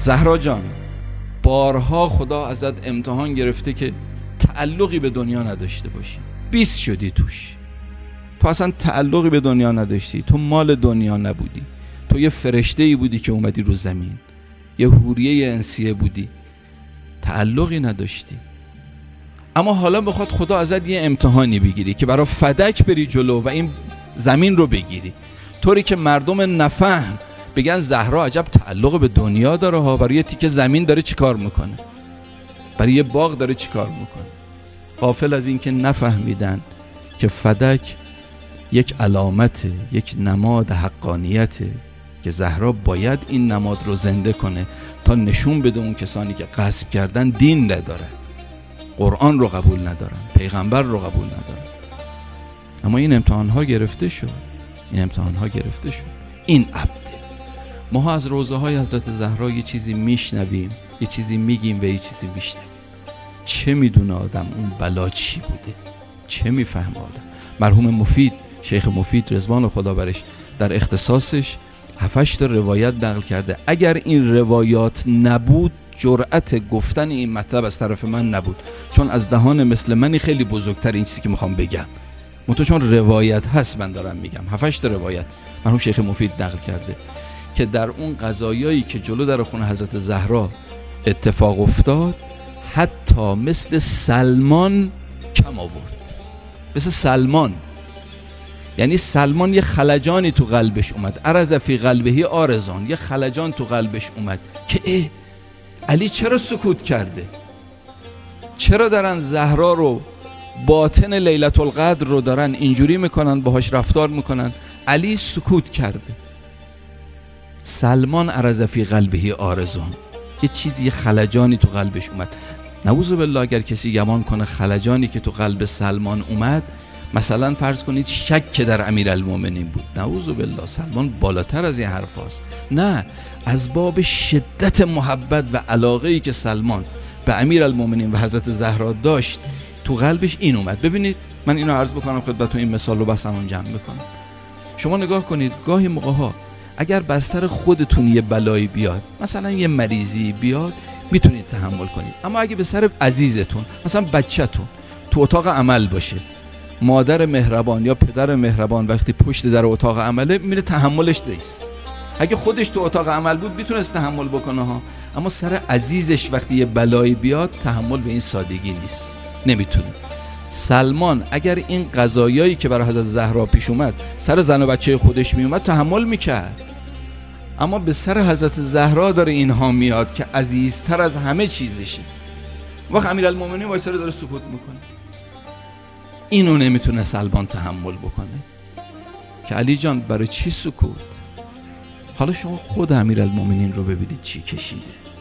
زهرا جان، بارها خدا ازت امتحان گرفته که تعلقی به دنیا نداشته باشی، 20 شدی توش. تو اصلا تعلقی به دنیا نداشتی، تو مال دنیا نبودی، تو یه فرشته‌ای بودی که اومدی رو زمین، یه حوریه انسیه بودی، تعلقی نداشتی. اما حالا بخواد خدا ازت یه امتحانی بگیری که برای فدک بری جلو و این زمین رو بگیری، طوری که مردم نفهم بگن زهرا عجب تعلق به دنیا داره ها، برای یه تیکه زمین داره چی کار میکنه، برای یه باغ داره چی کار میکنه. غافل از این که نفهمیدن که فدک یک علامته، یک نماد حقانیته که زهرا باید این نماد رو زنده کنه تا نشون بده اون کسانی که غصب کردن دین نداره، قرآن رو قبول ندارن، پیغمبر رو قبول ندارن. اما این امتحان ها گرفته شد، این امتحان ها گرفته شد. این عبده. ما از روزه های حضرت زهرا یه چیزی میشنویم، یه چیزی میگیم و یه چیزی میشنویم. چه میدونه آدم اون بلا چی بوده؟ چه میفهم آدم؟ مرحوم مفید، شیخ مفید رضوان خدا برش، در اختصاصش 7-8 تا روایت نقل کرده. اگر این روایات نبود جرأت گفتن این مطلب از طرف من نبود، چون از دهان مثل منی خیلی بزرگتر این چیزی که میخوام بگم، منتها چون روایت هست من دارم میگم. 7-8 تا روایت مرحوم شیخ مفید نقل کرده که در اون قضایایی که جلو در خونه حضرت زهرا اتفاق افتاد، حتی مثل سلمان کم آورد. مثل سلمان، یعنی سلمان یه خلجانی تو قلبش اومد، ارز فی قلبه آرزان، یه خلجان تو قلبش اومد که علی چرا سکوت کرده؟ چرا دارن زهرا رو، باطن لیلة القدر رو دارن اینجوری میکنن، باهاش رفتار میکنن؟ علی سکوت کرده. سلمان ارز فی قلبه آرزان، یه چیزی، یه خلجانی تو قلبش اومد. نعوذ بالله اگر کسی گمان کنه خلجانی که تو قلب سلمان اومد مثلا فرض کنید شک در امیرالمومنین بود، نعوذ بالله، سلمان بالاتر از این حرف هست. نه، از باب شدت محبت و علاقه‌ای که سلمان به امیرالمومنین و حضرت زهرا داشت تو قلبش این اومد. ببینید من اینو عرض بکنم خدمتتون، این مثال رو بسمون جمع بکنم. شما نگاه کنید، گاهی موقع‌ها اگر بر سر خودتون یه بلایی بیاد، مثلا یه مریضی بیاد، میتونید تحمل کنید. اما اگه به سر عزیزتون، مثلا بچه‌تون تو اتاق عمل باشه، مادر مهربان یا پدر مهربان وقتی پشت در اتاق عمله، میره تحملش نیست. اگه خودش تو اتاق عمل بود میتونست تحمل بکنه ها، اما سر عزیزش وقتی یه بلایی بیاد تحمل به این سادگی نیست، نمیتونه. سلمان اگر این قضایایی که برای حضرت زهرا پیش اومد سر زن و بچه خودش میومد تحمل میکرد، اما به سر حضرت زهرا داره اینها میاد که عزیزتر از همه چیزشه. وقت امیرالمومنین وایساره داره سکوت میکنه، اینو نمیتونه سلمان تحمل بکنه که علی جان برای چی سکوت؟ حالا شما خود امیرالمومنین رو ببینید چی کشیده.